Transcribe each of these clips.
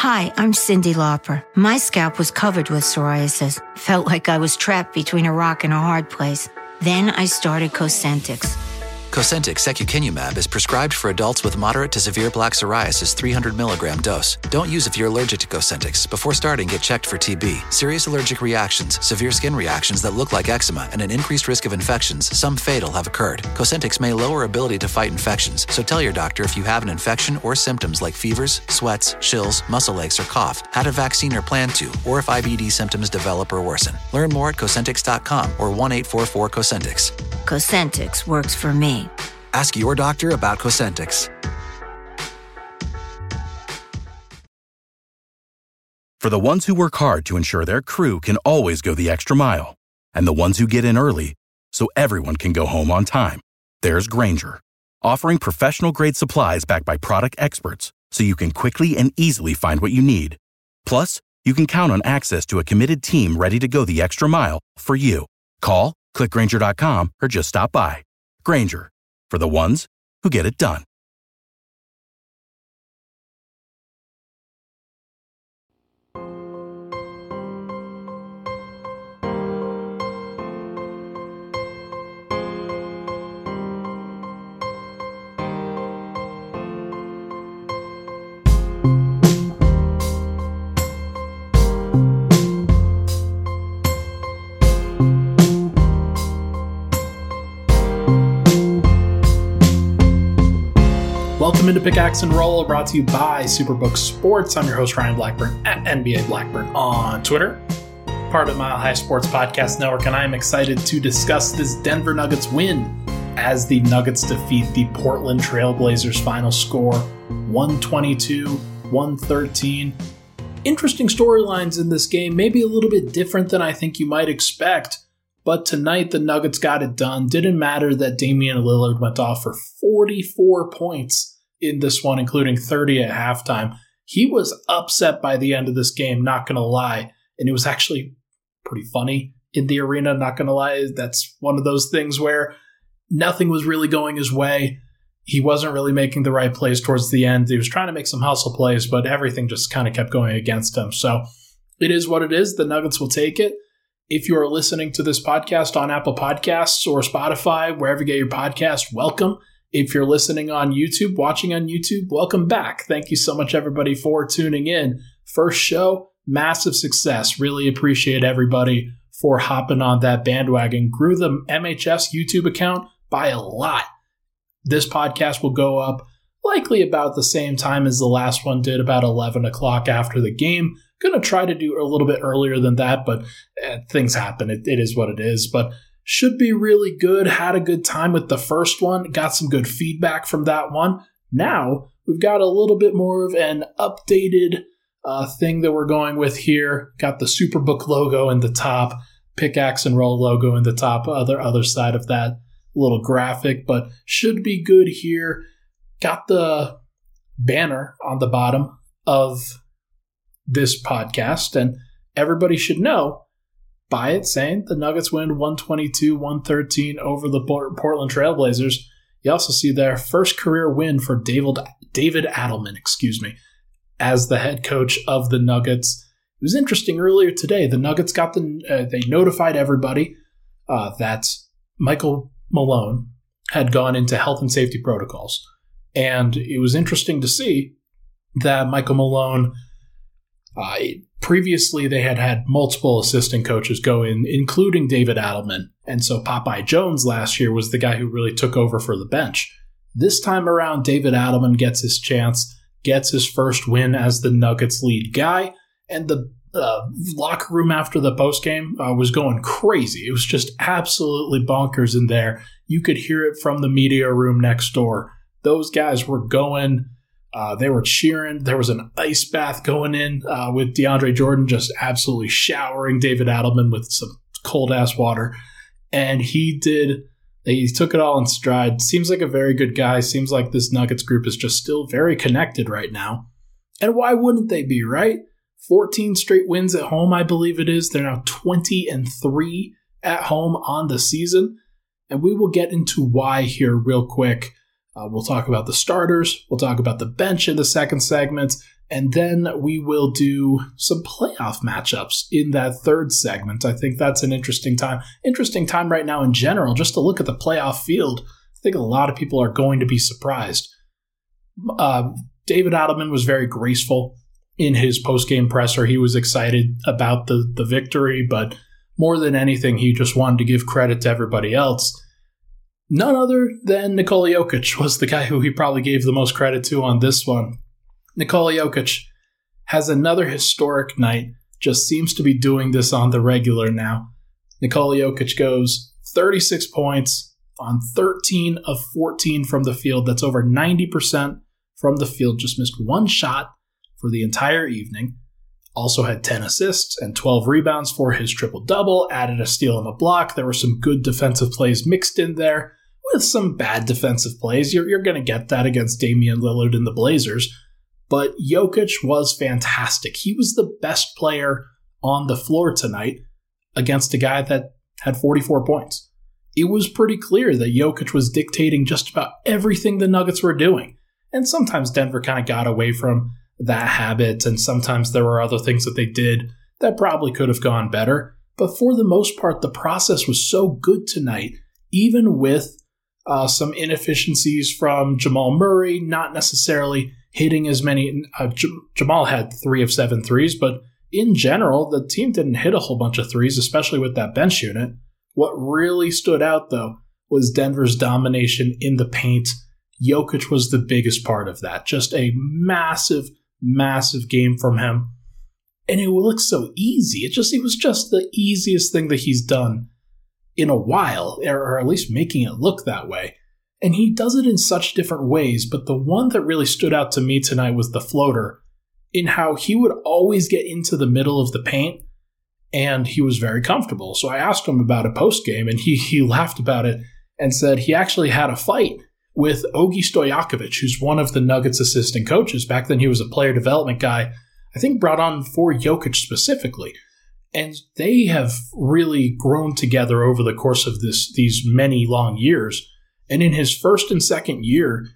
Hi, I'm Cyndi Lauper. My scalp was covered with psoriasis. Felt like I was trapped between a rock and a hard place. Then I started Cosentyx. Cosentyx secukinumab is prescribed for adults with moderate to severe plaque psoriasis 300 milligram dose. Don't use if you're allergic to Cosentyx. Before starting, get checked for TB, serious allergic reactions, severe skin reactions that look like eczema, and an increased risk of infections, some fatal, have occurred. Cosentyx may lower ability to fight infections, so tell your doctor if you have an infection or symptoms like fevers, sweats, chills, muscle aches, or cough, had a vaccine or plan to, or if IBD symptoms develop or worsen. Learn more at Cosentyx.com or 1-844-COSENTYX. Cosentyx works for me. Ask your doctor about Cosentyx. For the ones who work hard to ensure their crew can always go the extra mile, and the ones who get in early so everyone can go home on time, there's Grainger, offering professional-grade supplies backed by product experts so you can quickly and easily find what you need. Plus, you can count on access to a committed team ready to go the extra mile for you. Call, click Grainger.com, or just stop by. Grainger, for the ones who get it done. Welcome into Pickaxe and Roll, brought to you by Superbook Sports. I'm your host, Ryan Blackburn, at NBA Blackburn on Twitter, part of Mile High Sports Podcast Network, and I am excited to discuss this Denver Nuggets win as the Nuggets defeat the Portland Trailblazers. Final score, 122-113. Interesting storylines in this game, maybe a little bit different than I think you might expect, but tonight the Nuggets got it done. Didn't matter that Damian Lillard went off for 44 points in this one, including 30 at halftime. He was upset by the end of this game, not going to lie. And it was actually pretty funny in the arena, not going to lie. That's one of those things where nothing was really going his way. He wasn't really making the right plays towards the end. He was trying to make some hustle plays, but everything just kind of kept going against him. So it is what it is. The Nuggets will take it. If you are listening to this podcast on Apple Podcasts or Spotify, wherever you get your podcast, welcome. If you're listening on YouTube, watching on YouTube, welcome back. Thank you so much, everybody, for tuning in. First show, massive success. Really appreciate everybody for hopping on that bandwagon. Grew the MHS YouTube account by a lot. This podcast will go up likely about the same time as the last one did, about 11 o'clock after the game. Going to try to do a little bit earlier than that, but things happen. It is what it is. But should be really good. Had a good time with the first one. Got some good feedback from that one. Now, we've got a little bit more of an updated thing that we're going with here. Got the Superbook logo in the top, Pickaxe and Roll logo in the top, other side of that little graphic, but should be good here. Got the banner on the bottom of this podcast, and everybody should know by it saying the Nuggets win 122-113 over the Portland Trailblazers. You also see their first career win for David Adelman, as the head coach of the Nuggets. It was interesting earlier today. The Nuggets got they notified everybody that Michael Malone had gone into health and safety protocols. And it was interesting to see that Michael Malone, previously they had multiple assistant coaches go in, including David Adelman. And so Popeye Jones last year was the guy who really took over for the bench. This time around, David Adelman gets his chance, gets his first win as the Nuggets lead guy. And the locker room after the postgame was going crazy. It was just absolutely bonkers in there. You could hear it from the media room next door. Those guys were going. They were cheering. There was an ice bath going in with DeAndre Jordan just absolutely showering David Adelman with some cold-ass water. And he took it all in stride. Seems like a very good guy. Seems like this Nuggets group is just still very connected right now. And why wouldn't they be, right? 14 straight wins at home, I believe it is. They're now 20-3 at home on the season. And we will get into why here real quick. We'll talk about the starters. We'll talk about the bench in the second segment. And then we will do some playoff matchups in that third segment. I think that's an interesting time. Interesting time right now in general, just to look at the playoff field. I think a lot of people are going to be surprised. David Adelman was very graceful in his post-game presser. He was excited about the victory, but more than anything, he just wanted to give credit to everybody else. None other than Nikola Jokic was the guy who he probably gave the most credit to on this one. Nikola Jokic has another historic night, just seems to be doing this on the regular now. Nikola Jokic goes 36 points on 13 of 14 from the field. That's over 90% from the field. Just missed one shot for the entire evening. Also had 10 assists and 12 rebounds for his triple-double, added a steal and a block. There were some good defensive plays mixed in there with some bad defensive plays. You're going to get that against Damian Lillard and the Blazers. But Jokic was fantastic. He was the best player on the floor tonight against a guy that had 44 points. It was pretty clear that Jokic was dictating just about everything the Nuggets were doing. And sometimes Denver kind of got away from that habit, and sometimes there were other things that they did that probably could have gone better. But for the most part, the process was so good tonight, even with some inefficiencies from Jamal Murray, not necessarily hitting as many. Jamal had 3 of 7 threes, but in general, the team didn't hit a whole bunch of threes, especially with that bench unit. What really stood out, though, was Denver's domination in the paint. Jokic was the biggest part of that. Just a massive, massive game from him. And it looked so easy. It was just the easiest thing that he's done in a while, or at least making it look that way. And he does it in such different ways, but the one that really stood out to me tonight was the floater, in how he would always get into the middle of the paint, and he was very comfortable. So I asked him about it post-game, and he laughed about it and said he actually had a fight with Ogi Stojakovic, who's one of the Nuggets assistant coaches. Back then he was a player development guy, I think brought on for Jokic specifically. And they have really grown together over the course of these many long years. And in his first and second year,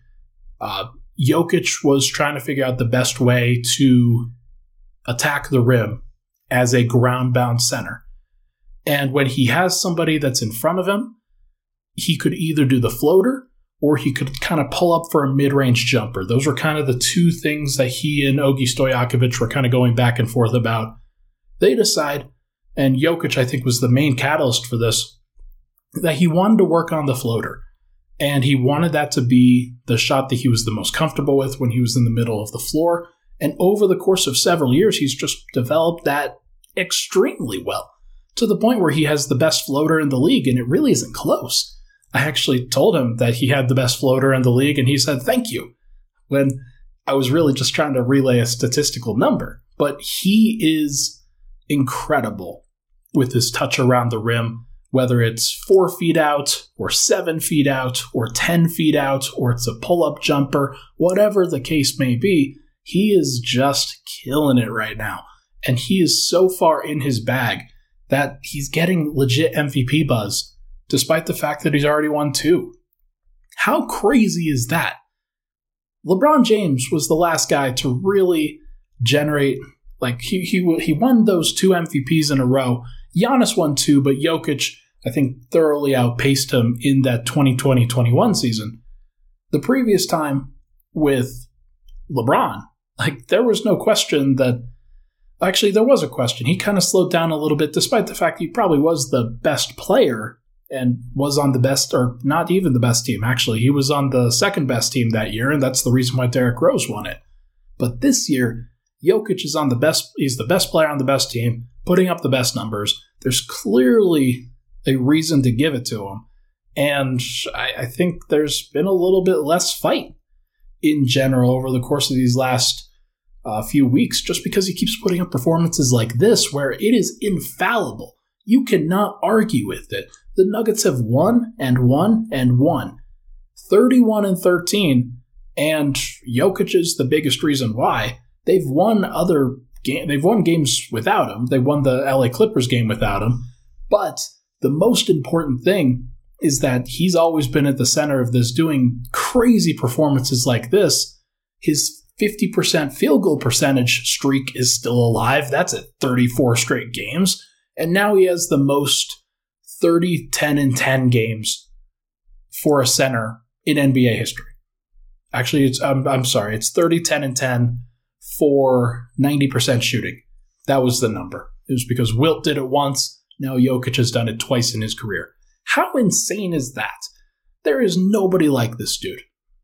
Jokic was trying to figure out the best way to attack the rim as a ground-bound center. And when he has somebody that's in front of him, he could either do the floater or he could kind of pull up for a mid-range jumper. Those were kind of the two things that he and Ogi Stojakovic were kind of going back and forth about. They decide, and Jokic, I think, was the main catalyst for this, that he wanted to work on the floater. And he wanted that to be the shot that he was the most comfortable with when he was in the middle of the floor. And over the course of several years, he's just developed that extremely well, to the point where he has the best floater in the league, and it really isn't close. I actually told him that he had the best floater in the league, and he said, thank you, when I was really just trying to relay a statistical number. But he is incredible with his touch around the rim, whether it's 4 feet out or 7 feet out or 10 feet out, or it's a pull-up jumper, whatever the case may be, he is just killing it right now. And he is so far in his bag that he's getting legit MVP buzz, despite the fact that he's already won 2. How crazy is that? LeBron James was the last guy to really generate, he won those 2 MVPs in a row. Giannis won 2, but Jokic, I think, thoroughly outpaced him in that 2020-21 season. The previous time with LeBron, there was no question that... Actually, there was a question. He kind of slowed down a little bit, despite the fact he probably was the best player and was on the best, or not even the best team, actually. He was on the second best team that year, and that's the reason why Derrick Rose won it. But this year, Jokic is on the best, he's the best player on the best team, putting up the best numbers. There's clearly a reason to give it to him. And I think there's been a little bit less fight in general over the course of these last few weeks, just because he keeps putting up performances like this where it is infallible. You cannot argue with it. The Nuggets have won and won and won. 31-13, and Jokic is the biggest reason why. They've won games without him. They won the LA Clippers game without him. But the most important thing is that he's always been at the center of this, doing crazy performances like this. His 50% field goal percentage streak is still alive. That's at 34 straight games. And now he has the most 30, 10, and 10 games for a center in NBA history. Actually, I'm sorry. It's 30, 10, and 10 for 90% shooting. That was the number. It was because Wilt did it once. Now Jokic has done it twice in his career. How insane is that? There is nobody like this dude.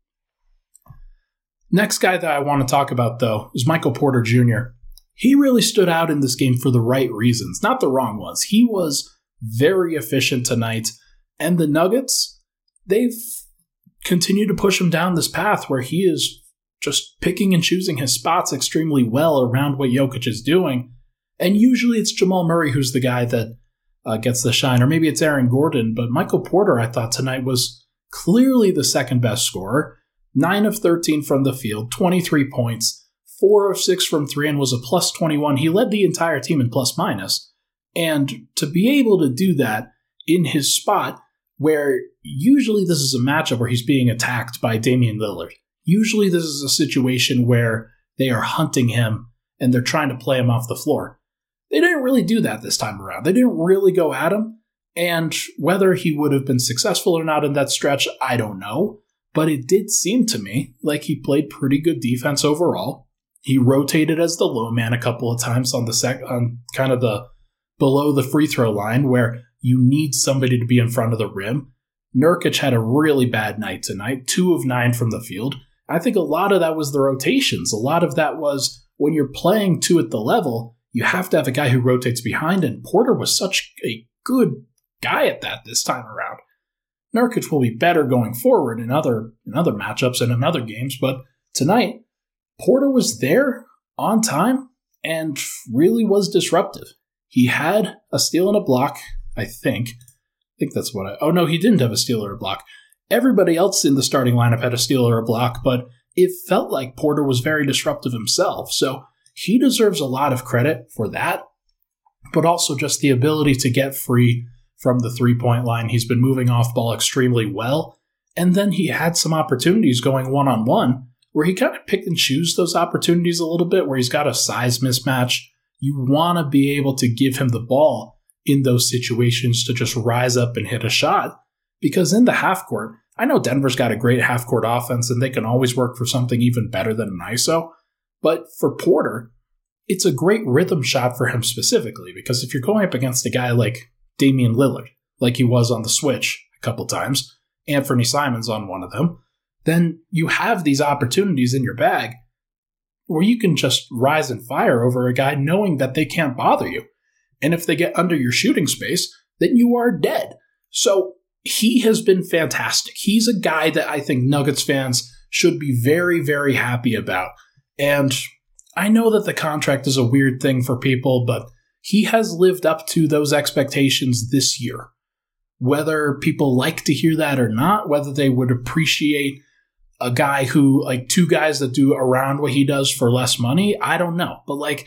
Next guy that I want to talk about, though, is Michael Porter Jr. He really stood out in this game for the right reasons, not the wrong ones. He was very efficient tonight, and the Nuggets, they've continued to push him down this path where he is just picking and choosing his spots extremely well around what Jokic is doing. And usually it's Jamal Murray who's the guy that gets the shine, or maybe it's Aaron Gordon, but Michael Porter, I thought tonight, was clearly the second best scorer. 9 of 13 from the field, 23 points, 4 of 6 from 3, and was a plus 21. He led the entire team in plus minus. And to be able to do that in his spot, where usually this is a matchup where he's being attacked by Damian Lillard. Usually this is a situation where they are hunting him and they're trying to play him off the floor. They didn't really do that this time around. They didn't really go at him, and whether he would have been successful or not in that stretch, I don't know. But it did seem to me like he played pretty good defense overall. He rotated as the low man a couple of times on on kind of the below the free throw line where you need somebody to be in front of the rim. Nurkic had a really bad night tonight, 2 of 9 from the field. I think a lot of that was the rotations. A lot of that was when you're playing 2 at the level, you have to have a guy who rotates behind, and Porter was such a good guy at that this time around. Nurkic will be better going forward in other matchups and in other games, but tonight, Porter was there on time and really was disruptive. He had a steal and a block, I think. That's what oh no, he didn't have a steal or a block. Everybody else in the starting lineup had a steal or a block, but it felt like Porter was very disruptive himself, so he deserves a lot of credit for that, but also just the ability to get free from the three-point line. He's been moving off ball extremely well, and then he had some opportunities going one-on-one where he kind of picked and chose those opportunities a little bit, where he's got a size mismatch. You want to be able to give him the ball in those situations to just rise up and hit a shot, because in the half court, I know Denver's got a great half court offense and they can always work for something even better than an ISO, but for Porter, it's a great rhythm shot for him specifically, because if you're going up against a guy like Damian Lillard, like he was on the switch a couple times, Anthony Simons on one of them, then you have these opportunities in your bag where you can just rise and fire over a guy knowing that they can't bother you. And if they get under your shooting space, then you are dead. So he has been fantastic. He's a guy that I think Nuggets fans should be very, very happy about. And I know that the contract is a weird thing for people, but he has lived up to those expectations this year. Whether people like to hear that or not, whether they would appreciate a guy who, like, 2 guys that do around what he does for less money, I don't know. But,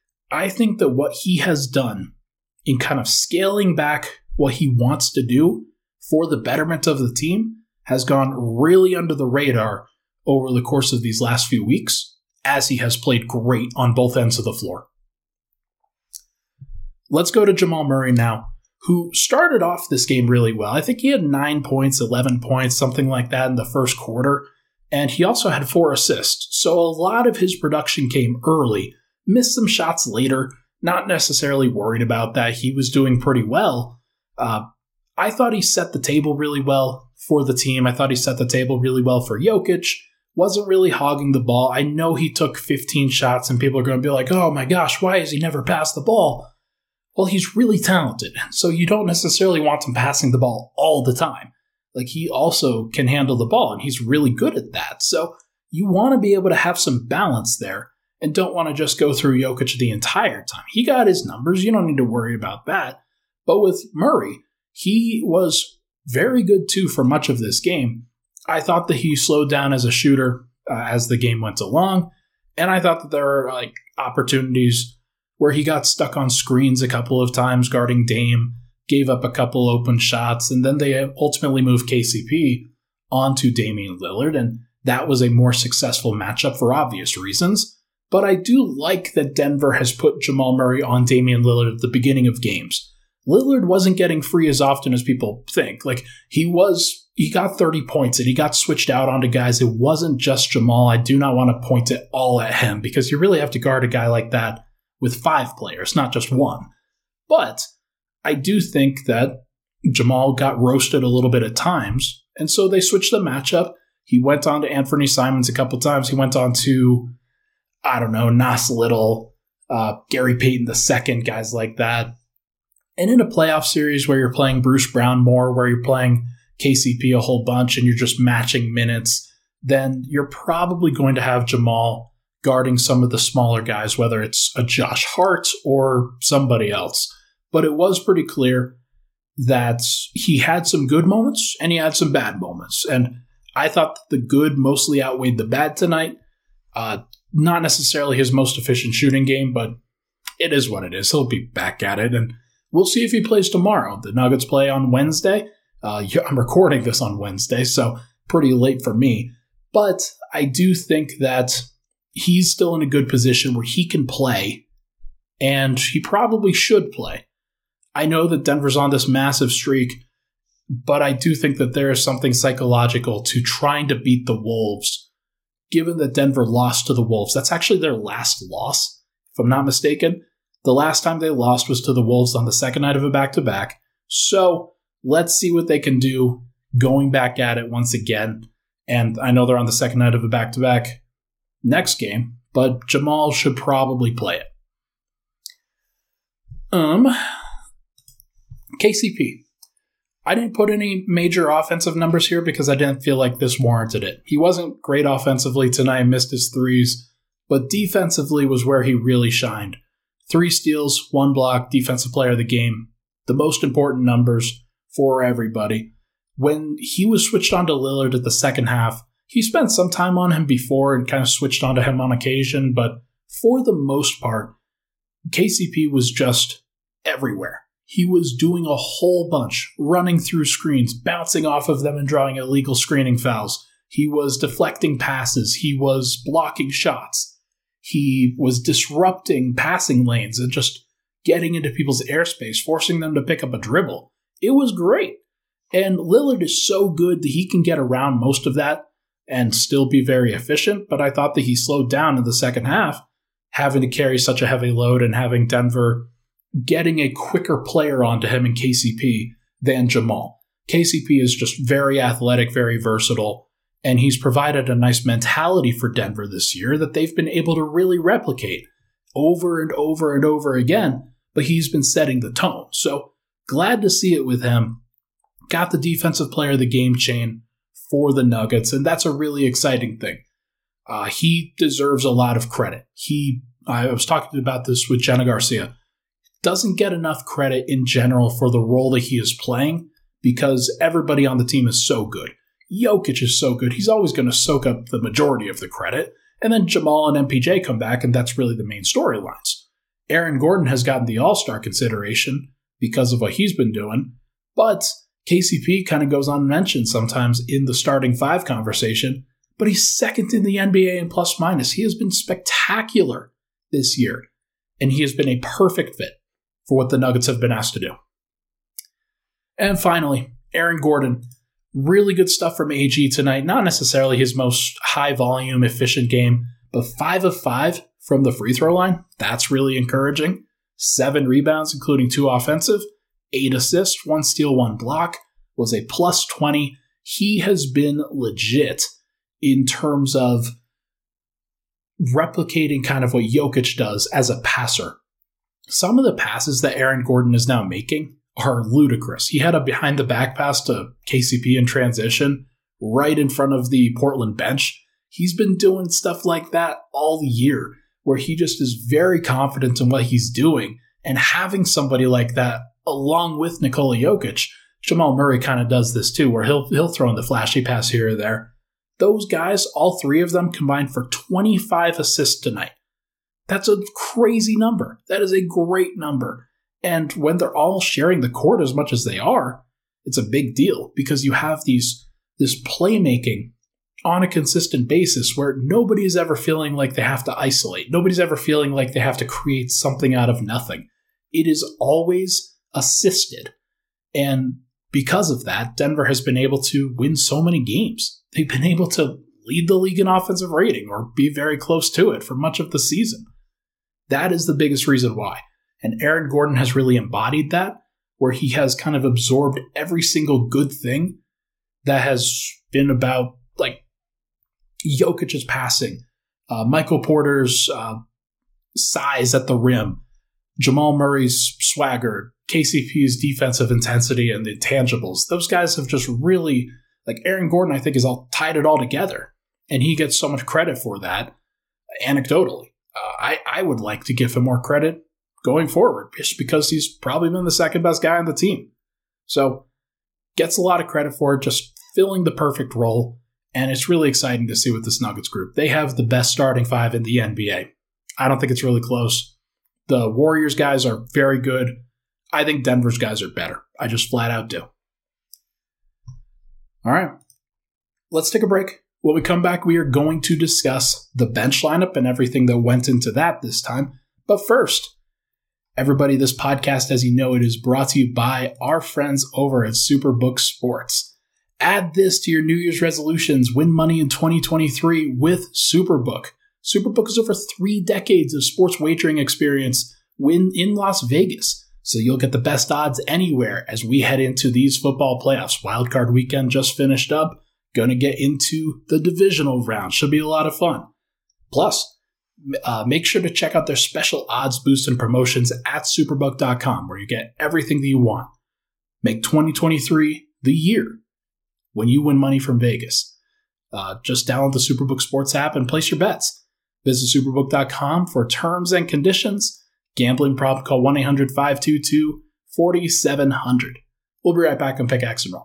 I think that what he has done in kind of scaling back what he wants to do for the betterment of the team has gone really under the radar over the course of these last few weeks, as he has played great on both ends of the floor. Let's go to Jamal Murray now, who started off this game really well. I think he had 9 points, 11 points, something like that in the first quarter, and he also had 4 assists. So a lot of his production came early, missed some shots later, not necessarily worried about that. He was doing pretty well. I thought he set the table really well for the team. I thought he set the table really well for Jokic. Wasn't really hogging the ball. I know he took 15 shots, and people are going to be like, oh my gosh, why has he never passed the ball? Well, he's really talented, so you don't necessarily want him passing the ball all the time. He also can handle the ball, and he's really good at that. So you want to be able to have some balance there and don't want to just go through Jokic the entire time. He got his numbers. You don't need to worry about that. But with Murray, he was very good, too, for much of this game. I thought that he slowed down as a shooter as the game went along, and I thought that there were opportunities where he got stuck on screens a couple of times guarding Dame gave up a couple open shots, and then they ultimately moved KCP onto Damian Lillard, and that was a more successful matchup for obvious reasons. But I do like that Denver has put Jamal Murray on Damian Lillard at the beginning of games. Lillard wasn't getting free as often as people think. Like, he got 30 points and he got switched out onto guys. It wasn't just Jamal. I do not want to point it all at him because you really have to guard a guy like that with 5 players, not just one. But I do think that Jamal got roasted a little bit at times, and so they switched the matchup. He went on to Anthony Simons a couple times. He went on to, Nas Little, Gary Payton II, guys like that. And in a playoff series where you're playing Bruce Brown more, where you're playing KCP a whole bunch and you're just matching minutes, then you're probably going to have Jamal guarding some of the smaller guys, whether it's a Josh Hart or somebody else. But it was pretty clear that he had some good moments and he had some bad moments. And I thought that the good mostly outweighed the bad tonight. Not necessarily his most efficient shooting game, but it is what it is. He'll be back at it, and we'll see if he plays tomorrow. The Nuggets play on Wednesday. I'm recording this on Wednesday, so pretty late for me. But I do think that he's still in a good position where he can play, and he probably should play. I know that Denver's on this massive streak, but I do think that there is something psychological to trying to beat the Wolves, given that Denver lost to the Wolves. That's actually their last loss, if I'm not mistaken. The last time they lost was to the Wolves on the second night of a back-to-back. So let's see what they can do going back at it once again. And I know they're on the second night of a back-to-back next game, but Jamal should probably play it. KCP. I didn't put any major offensive numbers here because I didn't feel like this warranted it. He wasn't great offensively tonight, missed his threes, but defensively was where he really shined. 3 steals, 1 block, defensive player of the game. The most important numbers for everybody. When he was switched on to Lillard at the second half, he spent some time on him before and kind of switched onto him on occasion, but for the most part, KCP was just everywhere. He was doing a whole bunch, running through screens, bouncing off of them and drawing illegal screening fouls. He was deflecting passes. He was blocking shots. He was disrupting passing lanes and just getting into people's airspace, forcing them to pick up a dribble. It was great. And Lillard is so good that he can get around most of that and still be very efficient, but I thought that he slowed down in the second half, having to carry such a heavy load and having Denver getting a quicker player onto him in KCP than Jamal. KCP is just very athletic, very versatile, and he's provided a nice mentality for Denver this year that they've been able to really replicate over and over and over again, but he's been setting the tone. So glad to see it with him. Got the defensive player of the game chain for the Nuggets, and that's a really exciting thing. He deserves a lot of credit. I was talking about this with Jenna Garcia. Doesn't get enough credit in general for the role that he is playing because everybody on the team is so good. Jokic is so good. He's always going to soak up the majority of the credit. And then Jamal and MPJ come back, and that's really the main storylines. Aaron Gordon has gotten the All-Star consideration because of what he's been doing, but KCP kind of goes unmentioned sometimes in the starting 5 conversation, but he's second in the NBA in plus-minus. He has been spectacular this year, and he has been a perfect fit for what the Nuggets have been asked to do. And finally, Aaron Gordon. Really good stuff from AG tonight. Not necessarily his most high-volume, efficient game, but 5 of 5 from the free throw line. That's really encouraging. 7 rebounds, including 2 offensive. 8 assists, 1 steal, 1 block. Was a plus 20. He has been legit in terms of replicating kind of what Jokic does as a passer. Some of the passes that Aaron Gordon is now making are ludicrous. He had a behind-the-back pass to KCP in transition right in front of the Portland bench. He's been doing stuff like that all year, where he just is very confident in what he's doing. And having somebody like that, along with Nikola Jokic, Jamal Murray kind of does this too, where he'll throw in the flashy pass here or there. Those guys, all 3 of them, combined for 25 assists tonight. That's a crazy number. That is a great number. And when they're all sharing the court as much as they are, it's a big deal because you have this playmaking on a consistent basis where nobody is ever feeling like they have to isolate. Nobody's ever feeling like they have to create something out of nothing. It is always assisted. And because of that, Denver has been able to win so many games. They've been able to lead the league in offensive rating or be very close to it for much of the season. That is the biggest reason why. And Aaron Gordon has really embodied that, where he has kind of absorbed every single good thing that has been about, like, Jokic's passing, Michael Porter's size at the rim, Jamal Murray's swagger, KCP's defensive intensity and the intangibles. Those guys have just really, like, Aaron Gordon, I think, has all tied it all together. And he gets so much credit for that, anecdotally. I would like to give him more credit going forward, just because he's probably been the second best guy on the team. So, gets a lot of credit for it, just filling the perfect role. And it's really exciting to see with this Nuggets group. They have the best starting five in the NBA. I don't think it's really close. The Warriors guys are very good. I think Denver's guys are better. I just flat out do. All right. Let's take a break. When we come back, we are going to discuss the bench lineup and everything that went into that this time. But first, everybody, this podcast, as you know, it is brought to you by our friends over at Superbook Sports. Add this to your New Year's resolutions. Win money in 2023 with Superbook. Superbook is over 3 decades of sports wagering experience in Las Vegas. So you'll get the best odds anywhere as we head into these football playoffs. Wildcard weekend just finished up. Going to get into the divisional round. Should be a lot of fun. Plus, make sure to check out their special odds boost and promotions at Superbook.com, where you get everything that you want. Make 2023 the year when you win money from Vegas. Just download the Superbook Sports app and place your bets. Visit Superbook.com for terms and conditions. Gambling problem, call 1-800-522-4700. We'll be right back on Pickaxe and Roll.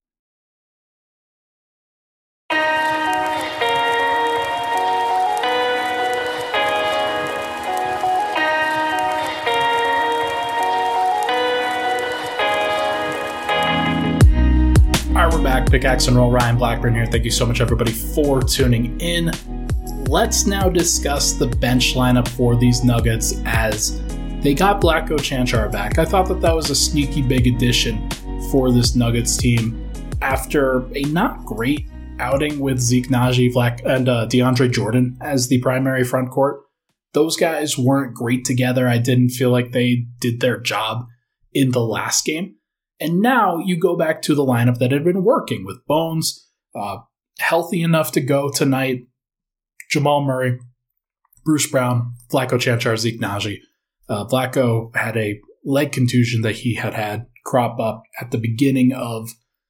We're back. Pickaxe and Roll. Ryan Blackburn here. Thank you so much, everybody, for tuning in. Let's now discuss the bench lineup for these Nuggets as they got Vlatko Čančar back. I thought that was a sneaky big addition for this Nuggets team after a not great outing with Zeke Nnaji and DeAndre Jordan as the primary front court. Those guys weren't great together. I didn't feel like they did their job in the last game. And now you go back to the lineup that had been working with Bones, healthy enough to go tonight, Jamal Murray, Bruce Brown, Vlatko Čančar, Zeke Nnaji. Vlatko had a leg contusion that he had crop up at the beginning of,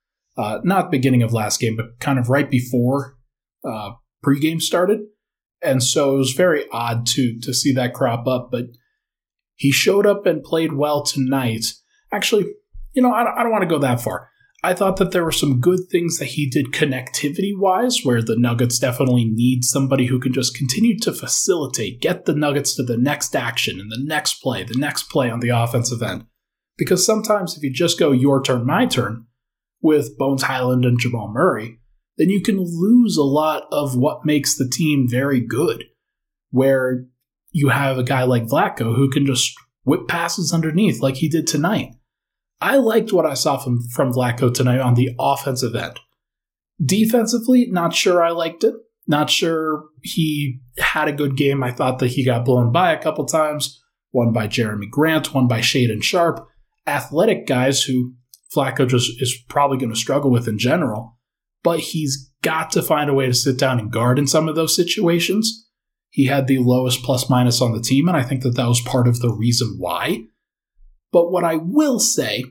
not the beginning of last game, but kind of right before pregame started. And so it was very odd to see that crop up, but he showed up and played well tonight. Actually, I don't want to go that far. I thought that there were some good things that he did connectivity-wise, where the Nuggets definitely need somebody who can just continue to facilitate, get the Nuggets to the next action and the next play on the offensive end. Because sometimes if you just go your turn, my turn, with Bones Hyland and Jamal Murray, then you can lose a lot of what makes the team very good, where you have a guy like Vlatko who can just whip passes underneath like he did tonight. I liked what I saw from Vlatko tonight on the offensive end. Defensively, not sure I liked it. Not sure he had a good game. I thought that he got blown by a couple times. One by Jeremy Grant, one by Shaedon Sharpe. Athletic guys who Vlatko just is probably going to struggle with in general. But he's got to find a way to sit down and guard in some of those situations. He had the lowest plus-minus on the team, and I think that was part of the reason why. But what I will say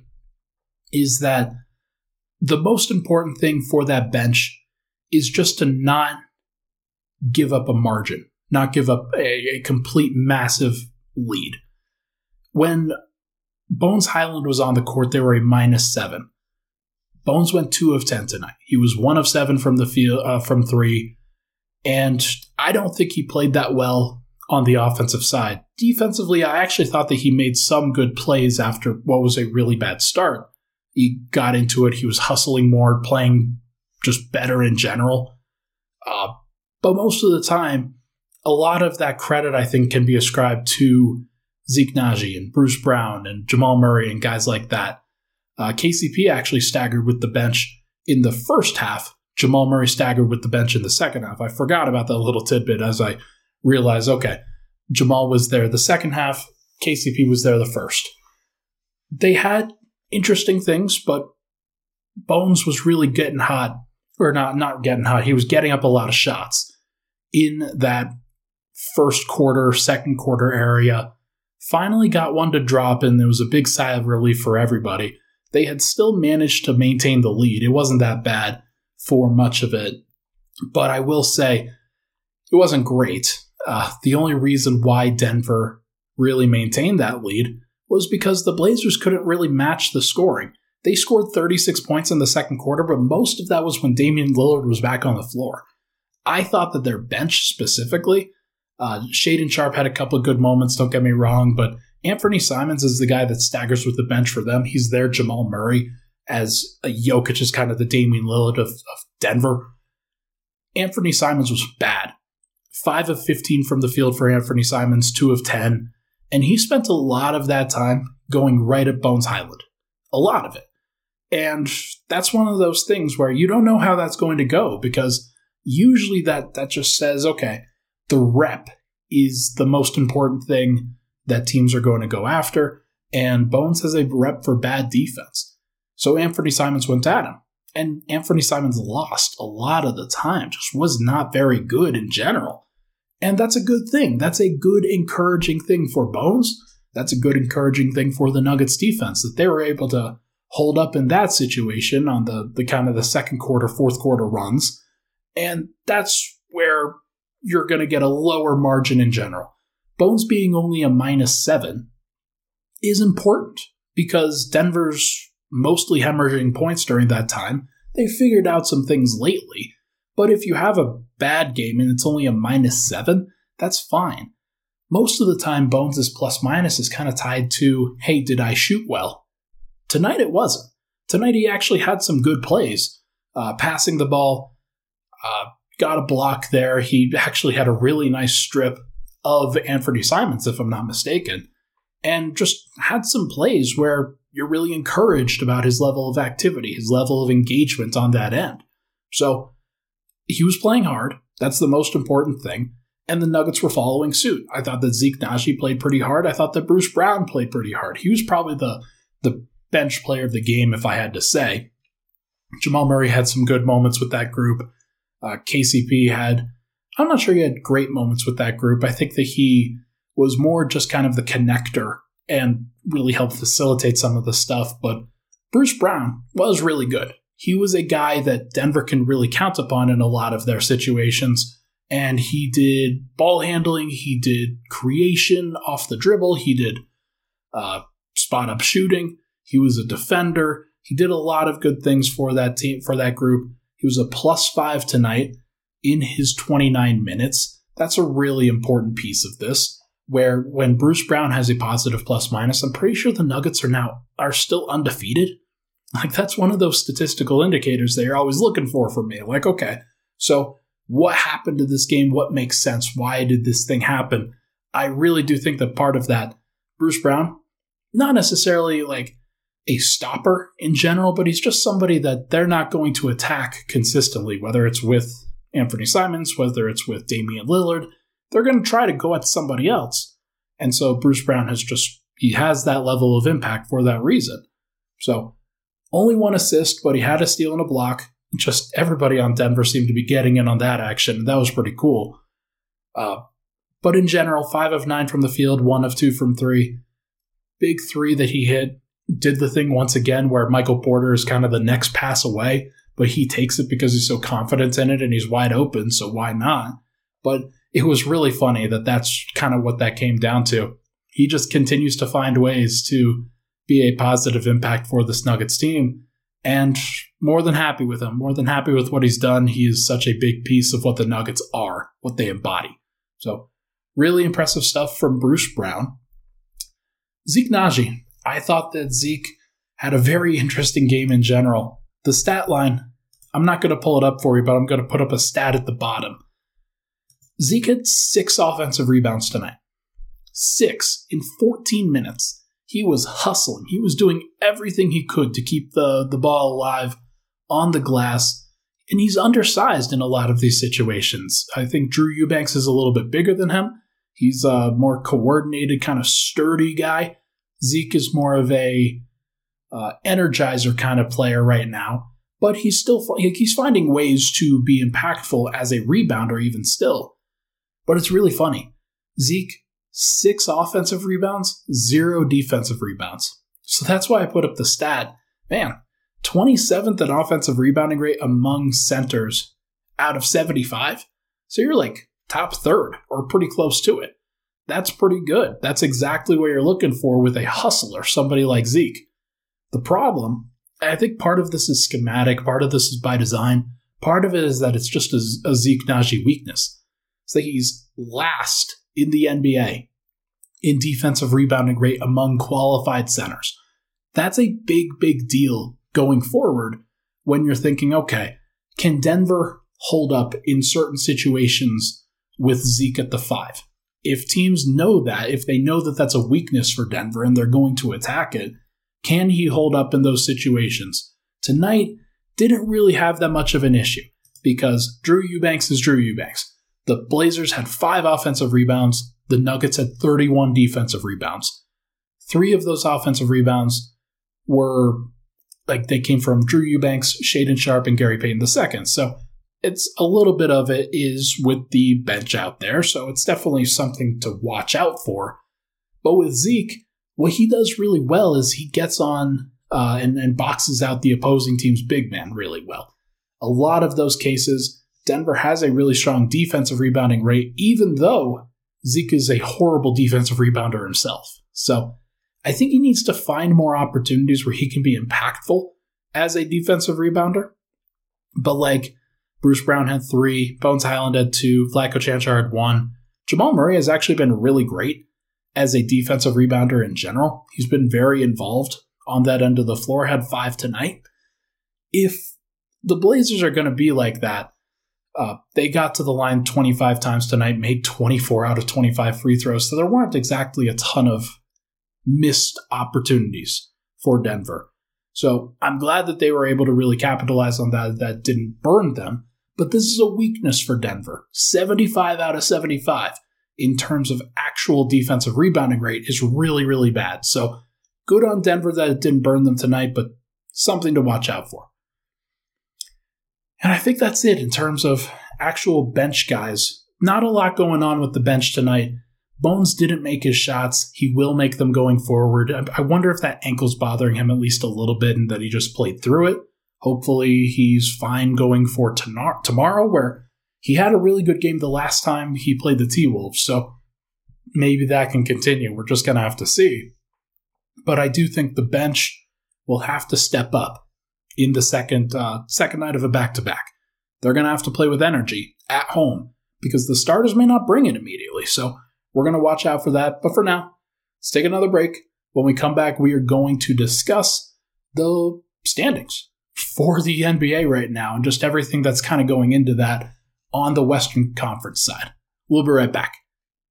is that the most important thing for that bench is just to not give up a margin, not give up a complete massive lead. When Bones Hyland was on the court, they were a -7. Bones went 2 of 10 tonight. He was 1 of 7 from the field, from 3, and I don't think he played that well on the offensive side. Defensively, I actually thought that he made some good plays after what was a really bad start. He got into it. He was hustling more, playing just better in general. But most of the time, a lot of that credit, I think, can be ascribed to Zeke Nnaji and Bruce Brown and Jamal Murray and guys like that. KCP actually staggered with the bench in the first half. Jamal Murray staggered with the bench in the second half. I forgot about that little tidbit as I realized, okay, Jamal was there the second half, KCP was there the first. They had interesting things, but Bones was really getting hot, or not getting hot. He was getting up a lot of shots in that first quarter, second quarter area. Finally got one to drop, and there was a big sigh of relief for everybody. They had still managed to maintain the lead. It wasn't that bad for much of it, but I will say it wasn't great. The only reason why Denver really maintained that lead was because the Blazers couldn't really match the scoring. They scored 36 points in the second quarter, but most of that was when Damian Lillard was back on the floor. I thought that their bench specifically, Shaedon Sharpe had a couple of good moments, don't get me wrong, but Anthony Simons is the guy that staggers with the bench for them. He's their Jamal Murray, as Jokic is kind of the Damian Lillard of Denver. Anthony Simons was bad. 5 of 15 from the field for Anthony Simons, 2 of 10. And he spent a lot of that time going right at Bones Hyland. A lot of it. And that's one of those things where you don't know how that's going to go, because usually that just says, okay, the rep is the most important thing that teams are going to go after, and Bones has a rep for bad defense. So Anthony Simons went at him, and Anthony Simons lost a lot of the time, just was not very good in general. And that's a good thing. That's a good, encouraging thing for Bones. That's a good, encouraging thing for the Nuggets defense, that they were able to hold up in that situation on the kind of the second quarter, fourth quarter runs. And that's where you're going to get a lower margin in general. Bones being only a -7 is important because Denver's mostly hemorrhaging points during that time. They figured out some things lately. But if you have a bad game and it's only a -7, that's fine. Most of the time, Bones' plus-minus is kind of tied to, hey, did I shoot well? Tonight it wasn't. Tonight he actually had some good plays. Passing the ball, got a block there. He actually had a really nice strip of Anthony Simons, if I'm not mistaken, and just had some plays where you're really encouraged about his level of activity, his level of engagement on that end. So he was playing hard. That's the most important thing. And the Nuggets were following suit. I thought that Zeke Nnaji played pretty hard. I thought that Bruce Brown played pretty hard. He was probably the bench player of the game, if I had to say. Jamal Murray had some good moments with that group. KCP I'm not sure he had great moments with that group. I think that he was more just kind of the connector and really helped facilitate some of the stuff. But Bruce Brown was really good. He was a guy that Denver can really count upon in a lot of their situations. And he did ball handling. He did creation off the dribble. He did spot-up shooting. He was a defender. He did a lot of good things for that team, for that group. He was a +5 tonight in his 29 minutes. That's a really important piece of this, where when Bruce Brown has a positive plus-minus, I'm pretty sure the Nuggets are still undefeated. Like, that's one of those statistical indicators they're always looking for me. Like, okay, so what happened to this game? What makes sense? Why did this thing happen? I really do think that part of that, Bruce Brown, not necessarily like a stopper in general, but he's just somebody that they're not going to attack consistently, whether it's with Anthony Simons, whether it's with Damian Lillard. They're going to try to go at somebody else. And so Bruce Brown he has that level of impact for that reason. So only 1 assist, but he had a steal and a block. Just everybody on Denver seemed to be getting in on that action. That was pretty cool. But in general, 5 of 9 from the field, 1 of 2 from 3. Big 3 that he hit. Did the thing once again where Michael Porter is kind of the next pass away, but he takes it because he's so confident in it and he's wide open, so why not? But it was really funny that that's kind of what that came down to. He just continues to find ways to be a positive impact for this Nuggets team, and more than happy with him, more than happy with what he's done. He is such a big piece of what the Nuggets are, what they embody. So Really impressive stuff from Bruce Brown. Zeke Nnaji. I thought that Zeke had a very interesting game in general. The stat line, I'm not going to pull it up for you, but I'm going to put up a stat at the bottom. Zeke had 6 offensive rebounds tonight. 6 in 14 minutes. He was hustling. He was doing everything he could to keep the ball alive on the glass. And he's undersized in a lot of these situations. I think Drew Eubanks is a little bit bigger than him. He's a more coordinated, kind of sturdy guy. Zeke is more of a energizer kind of player right now. But he's finding ways to be impactful as a rebounder even still. But it's really funny. Zeke, 6 offensive rebounds, 0 defensive rebounds. So that's why I put up the stat. Man, 27th in offensive rebounding rate among centers out of 75. So you're like top third or pretty close to it. That's pretty good. That's exactly what you're looking for with a hustler, somebody like Zeke. The problem, I think part of this is schematic, part of this is by design, part of it is that it's just a Zeke Nnaji weakness. It's that he's last in the NBA in defensive rebounding rate among qualified centers. That's a big, big deal going forward when you're thinking, okay, can Denver hold up in certain situations with Zeke at the 5? If teams know that, if they know that that's a weakness for Denver and they're going to attack it, can he hold up in those situations? Tonight didn't really have that much of an issue because Drew Eubanks is Drew Eubanks. The Blazers had 5 offensive rebounds. The Nuggets had 31 defensive rebounds. 3 of those offensive rebounds were they came from Drew Eubanks, Shaedon Sharpe, and Gary Payton II. So it's a little bit of it is with the bench out there. So it's definitely something to watch out for. But with Zeke, what he does really well is he gets on and boxes out the opposing team's big man really well. A lot of those cases, Denver has a really strong defensive rebounding rate, even though Zeke is a horrible defensive rebounder himself. So I think he needs to find more opportunities where he can be impactful as a defensive rebounder. But Bruce Brown had 3, Bones Hyland had 2, Vlatko Čančar had 1. Jamal Murray has actually been really great as a defensive rebounder in general. He's been very involved on that end of the floor, had 5 tonight. If the Blazers are going to be like that, they got to the line 25 times tonight, made 24 out of 25 free throws, so there weren't exactly a ton of missed opportunities for Denver. So I'm glad that they were able to really capitalize on that. That didn't burn them. But this is a weakness for Denver. 75 out of 75 in terms of actual defensive rebounding rate is really, really bad. So good on Denver that it didn't burn them tonight, but something to watch out for. And I think that's it in terms of actual bench guys. Not a lot going on with the bench tonight. Bones didn't make his shots. He will make them going forward. I wonder if that ankle's bothering him at least a little bit and that he just played through it. Hopefully he's fine going for tomorrow, where he had a really good game the last time he played the T-Wolves. So maybe that can continue. We're just going to have to see. But I do think the bench will have to step up in the second night of a back-to-back. They're going to have to play with energy at home because the starters may not bring it immediately. So we're going to watch out for that. But for now, let's take another break. When we come back, we are going to discuss the standings for the NBA right now and just everything that's kind of going into that on the Western Conference side. We'll be right back.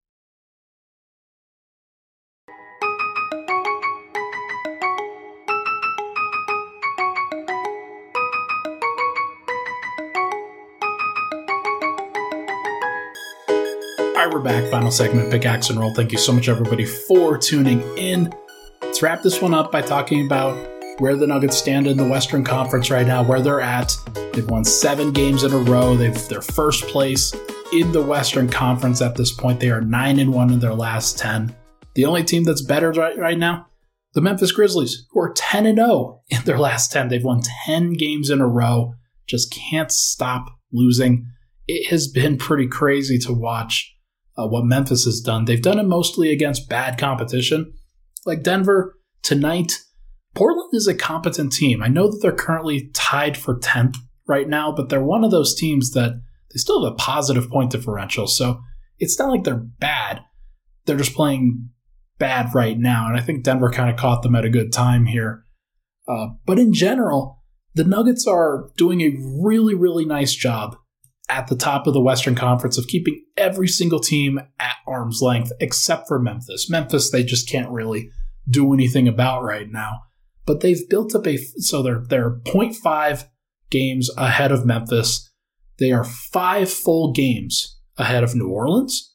All right, we're back. Final segment, Pickaxe and Roll. Thank you so much, everybody, for tuning in. Let's wrap this one up by talking about where the Nuggets stand in the Western Conference right now, where they're at. They've won 7 games in a row. They're first place in the Western Conference at this point. They are 9-1 in their last 10. The only team that's better right now, the Memphis Grizzlies, who are 10-0 in their last 10. They've won 10 games in a row. Just can't stop losing. It has been pretty crazy to watch what Memphis has done. They've done it mostly against bad competition. Like Denver, tonight, Portland is a competent team. I know that they're currently tied for 10th right now, but they're one of those teams that they still have a positive point differential. So it's not like they're bad. They're just playing bad right now, and I think Denver kind of caught them at a good time here. But in general, the Nuggets are doing a really, really nice job at the top of the Western Conference of keeping every single team at arm's length except for Memphis. Memphis, they just can't really do anything about right now. But they've built up so they're 0.5 games ahead of Memphis. They are 5 full games ahead of New Orleans,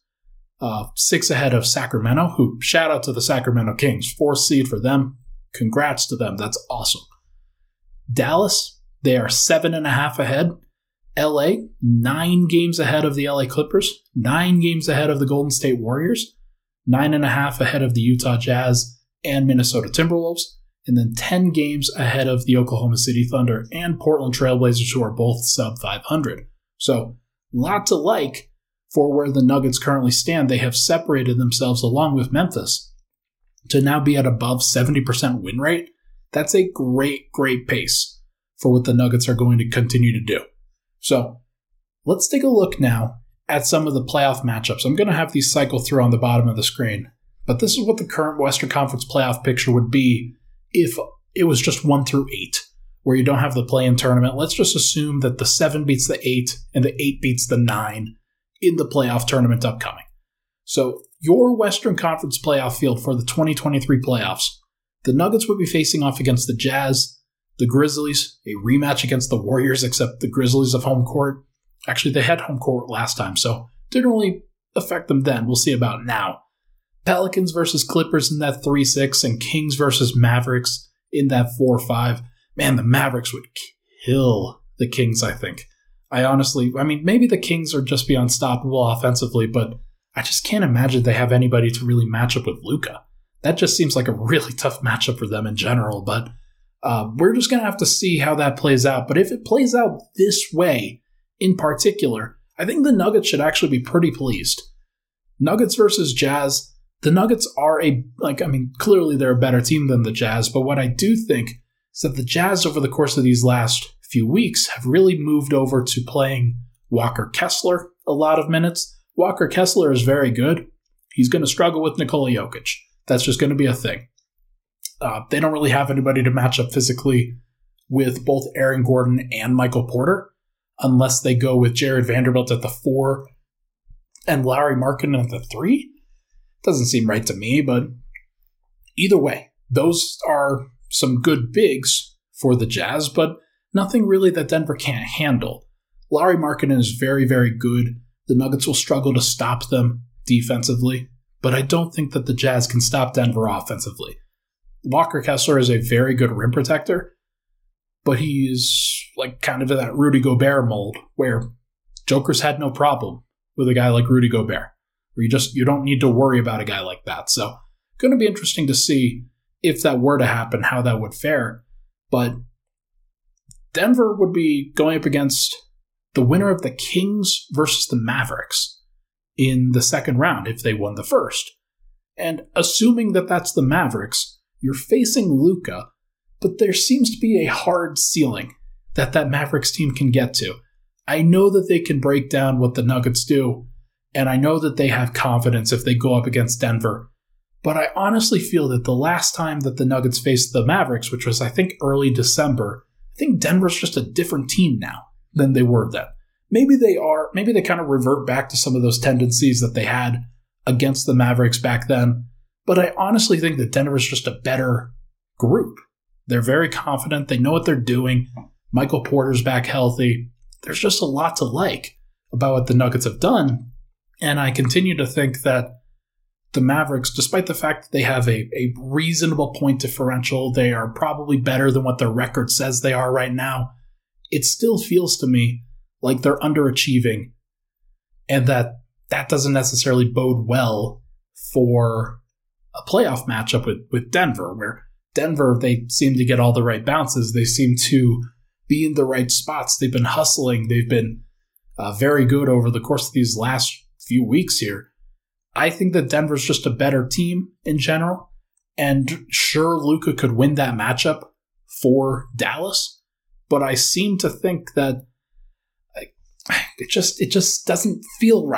6 ahead of Sacramento, who, shout out to the Sacramento Kings, 4th seed for them. Congrats to them. That's awesome. Dallas, they are 7.5 ahead. LA, 9 games ahead of the LA Clippers, 9 games ahead of the Golden State Warriors, 9.5 ahead of the Utah Jazz and Minnesota Timberwolves, and then 10 games ahead of the Oklahoma City Thunder and Portland Trail Blazers, who are both sub 500. So, lot to like for where the Nuggets currently stand. They have separated themselves along with Memphis to now be at above 70% win rate. That's a great, great pace for what the Nuggets are going to continue to do. So, let's take a look now at some of the playoff matchups. I'm going to have these cycle through on the bottom of the screen, but this is what the current Western Conference playoff picture would be if it was just 1 through 8, where you don't have the play-in tournament. Let's just assume that the 7 beats the 8 and the 8 beats the 9 in the playoff tournament upcoming. So, your Western Conference playoff field for the 2023 playoffs, the Nuggets would be facing off against the Jazz, the Grizzlies, a rematch against the Warriors, except the Grizzlies have home court. Actually, they had home court last time, so didn't really affect them then. We'll see about now. Pelicans versus Clippers in that 3-6, and Kings versus Mavericks in that 4-5. Man, the Mavericks would kill the Kings, I think. Maybe the Kings are just be unstoppable offensively, but I just can't imagine they have anybody to really match up with Luka. That just seems like a really tough matchup for them in general, but we're just going to have to see how that plays out. But if it plays out this way in particular, I think the Nuggets should actually be pretty pleased. Nuggets versus Jazz. The Nuggets are clearly they're a better team than the Jazz, but what I do think is that the Jazz over the course of these last few weeks have really moved over to playing Walker Kessler a lot of minutes. Walker Kessler is very good. He's going to struggle with Nikola Jokic. That's just going to be a thing. They don't really have anybody to match up physically with both Aaron Gordon and Michael Porter, unless they go with Jared Vanderbilt at the 4 and Lauri Markkanen at the 3. Doesn't seem right to me, but either way, those are some good bigs for the Jazz, but nothing really that Denver can't handle. Lauri Markkanen is very, very good. The Nuggets will struggle to stop them defensively, but I don't think that the Jazz can stop Denver offensively. Walker Kessler is a very good rim protector, but he's kind of in that Rudy Gobert mold where Joker's had no problem with a guy like Rudy Gobert, where you don't need to worry about a guy like that. So, going to be interesting to see if that were to happen, how that would fare. But Denver would be going up against the winner of the Kings versus the Mavericks in the second round if they won the first. And assuming that that's the Mavericks, you're facing Luka, but there seems to be a hard ceiling that Mavericks team can get to. I know that they can break down what the Nuggets do, and I know that they have confidence if they go up against Denver, but I honestly feel that the last time that the Nuggets faced the Mavericks, which was I think early December, I think Denver's just a different team now than they were then. Maybe they kind of revert back to some of those tendencies that they had against the Mavericks back then, but I honestly think that Denver's just a better group. They're very confident. They know what they're doing. Michael Porter's back healthy. There's just a lot to like about what the Nuggets have done, and I continue to think that the Mavericks, despite the fact that they have a reasonable point differential, they are probably better than what their record says they are right now. It still feels to me like they're underachieving, and that doesn't necessarily bode well for a playoff matchup with Denver, where Denver, they seem to get all the right bounces. They seem to be in the right spots. They've been hustling. They've been very good over the course of these last few weeks here. I think that Denver's just a better team in general. And sure, Luka could win that matchup for Dallas, but I seem to think that it just doesn't feel right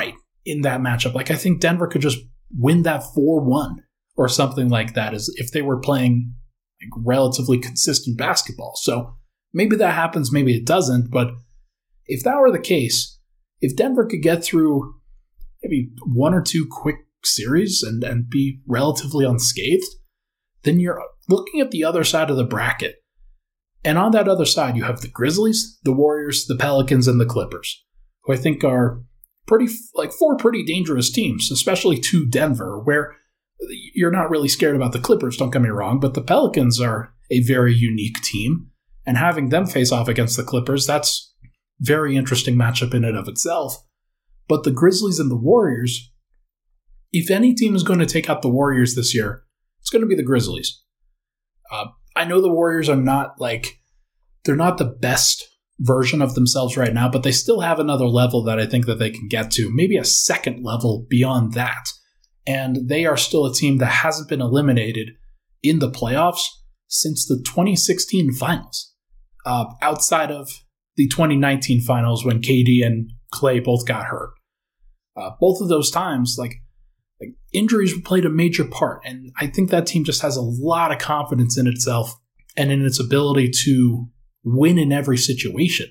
in that matchup. Like, I think Denver could just win that 4-1 or something like that, as if they were playing like relatively consistent basketball. So maybe that happens, maybe it doesn't. But if that were the case, if Denver could get through maybe one or two quick series and be relatively unscathed, then you're looking at the other side of the bracket. And on that other side, you have the Grizzlies, the Warriors, the Pelicans, and the Clippers, who I think are four pretty dangerous teams, especially to Denver, where you're not really scared about the Clippers, don't get me wrong, but the Pelicans are a very unique team, and having them face off against the Clippers, that's a very interesting matchup in and of itself. But the Grizzlies and the Warriors, if any team is going to take out the Warriors this year, it's going to be the Grizzlies. I know the Warriors are they're not the best version of themselves right now, but they still have another level that I think that they can get to, maybe a second level beyond that. And they are still a team that hasn't been eliminated in the playoffs since the 2016 finals, outside of the 2019 finals when KD and Klay both got hurt. Both of those times, like injuries played a major part, and I think that team just has a lot of confidence in itself and in its ability to win in every situation.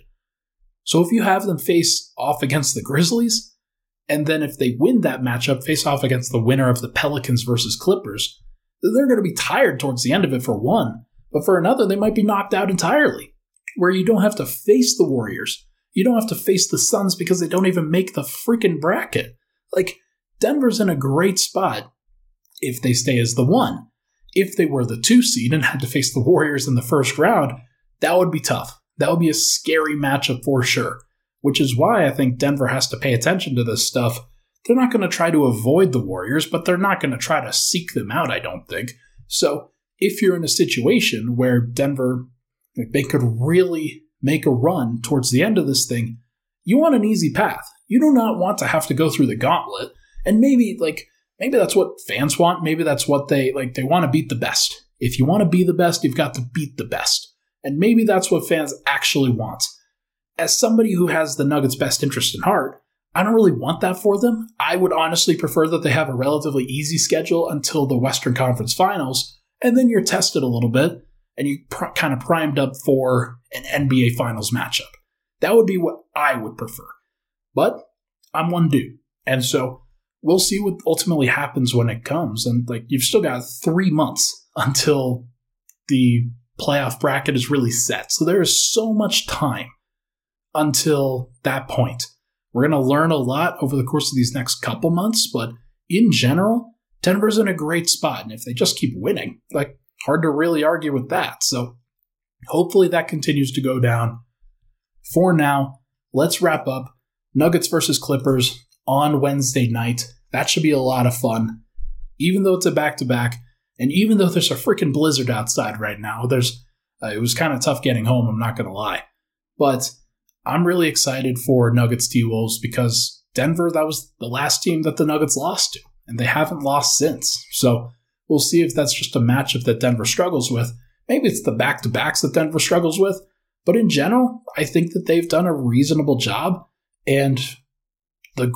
So if you have them face off against the Grizzlies, and then if they win that matchup, face off against the winner of the Pelicans versus Clippers, they're going to be tired towards the end of it for one, but for another, they might be knocked out entirely, where you don't have to face the Warriors. You don't have to face the Suns because they don't even make the freaking bracket. Like, Denver's in a great spot if they stay as the 1. If they were the 2 seed and had to face the Warriors in the first round, that would be tough. That would be a scary matchup for sure, which is why I think Denver has to pay attention to this stuff. They're not going to try to avoid the Warriors, but they're not going to try to seek them out, I don't think. So if you're in a situation where Denver, they could really make a run towards the end of this thing, you want an easy path. You do not want to have to go through the gauntlet. And maybe that's what fans want. Maybe that's what they want to beat the best. If you want to be the best, you've got to beat the best. And maybe that's what fans actually want. As somebody who has the Nuggets' best interest in heart, I don't really want that for them. I would honestly prefer that they have a relatively easy schedule until the Western Conference Finals, and then you're tested a little bit, and you kind of primed up for an NBA Finals matchup. That would be what I would prefer. But I'm one dude, and so we'll see what ultimately happens when it comes. And you've still got 3 months until the playoff bracket is really set. So there is so much time until that point. We're going to learn a lot over the course of these next couple months, but in general, Denver's in a great spot. And if they just keep winning, hard to really argue with that. So hopefully that continues to go down. For now, let's wrap up Nuggets versus Clippers on Wednesday night. That should be a lot of fun. Even though it's a back-to-back, and even though there's a freaking blizzard outside right now, it was kind of tough getting home, I'm not going to lie. But I'm really excited for Nuggets T-Wolves because Denver, that was the last team that the Nuggets lost to, and they haven't lost since. So we'll see if that's just a matchup that Denver struggles with. Maybe it's the back-to-backs that Denver struggles with, but in general, I think that they've done a reasonable job, and the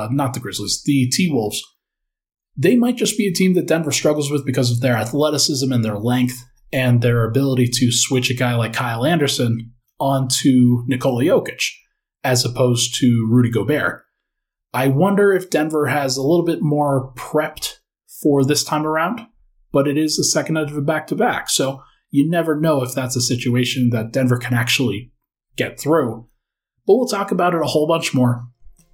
T-Wolves, they might just be a team that Denver struggles with because of their athleticism and their length and their ability to switch a guy like Kyle Anderson onto Nikola Jokic as opposed to Rudy Gobert. I wonder if Denver has a little bit more prepped for this time around, but it is the second night of a back-to-back, so you never know if that's a situation that Denver can actually get through. But we'll talk about it a whole bunch more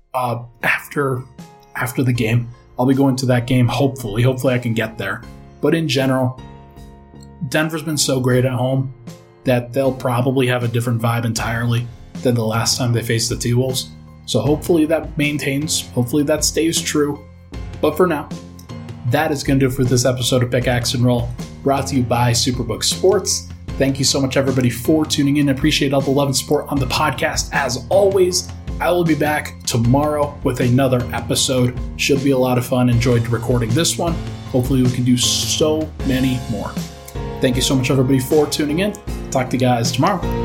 after the game. I'll be going to that game, hopefully. Hopefully I can get there. But in general, Denver's been so great at home that they'll probably have a different vibe entirely than the last time they faced the T-Wolves. So hopefully that maintains. Hopefully that stays true. But for now, that is going to do it for this episode of Pickaxe and Roll, brought to you by Superbook Sports. Thank you so much, everybody, for tuning in. I appreciate all the love and support on the podcast. As always, I will be back tomorrow with another episode. Should be a lot of fun. Enjoyed recording this one. Hopefully we can do so many more. Thank you so much, everybody, for tuning in. Talk to you guys tomorrow.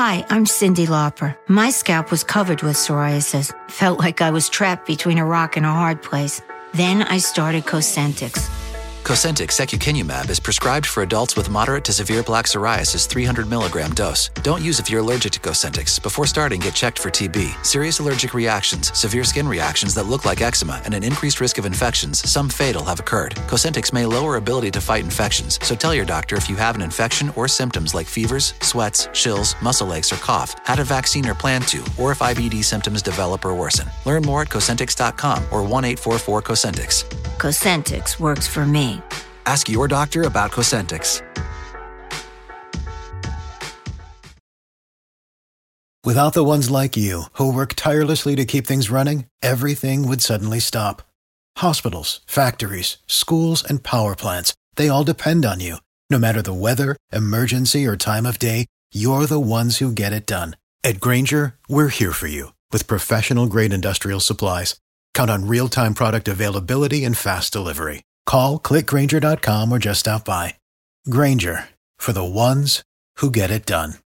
Hi, I'm Cyndi Lauper. My scalp was covered with psoriasis. Felt like I was trapped between a rock and a hard place. Then I started Cosentyx. Cosentyx secukinumab is prescribed for adults with moderate to severe plaque psoriasis 300 milligram dose. Don't use if you're allergic to Cosentyx. Before starting, get checked for TB. Serious allergic reactions, severe skin reactions that look like eczema, and an increased risk of infections, some fatal, have occurred. Cosentyx may lower ability to fight infections, so tell your doctor if you have an infection or symptoms like fevers, sweats, chills, muscle aches, or cough, had a vaccine or plan to, or if IBD symptoms develop or worsen. Learn more at Cosentyx.com or 1-844-COSENTYX. Cosentyx works for me. Ask your doctor about Cosentyx. Without the ones like you, who work tirelessly to keep things running, everything would suddenly stop. Hospitals, factories, schools, and power plants, they all depend on you. No matter the weather, emergency, or time of day, you're the ones who get it done. At Grainger, we're here for you with professional-grade industrial supplies. Count on real-time product availability and fast delivery. Call, click Grainger.com, or just stop by. Grainger, for the ones who get it done.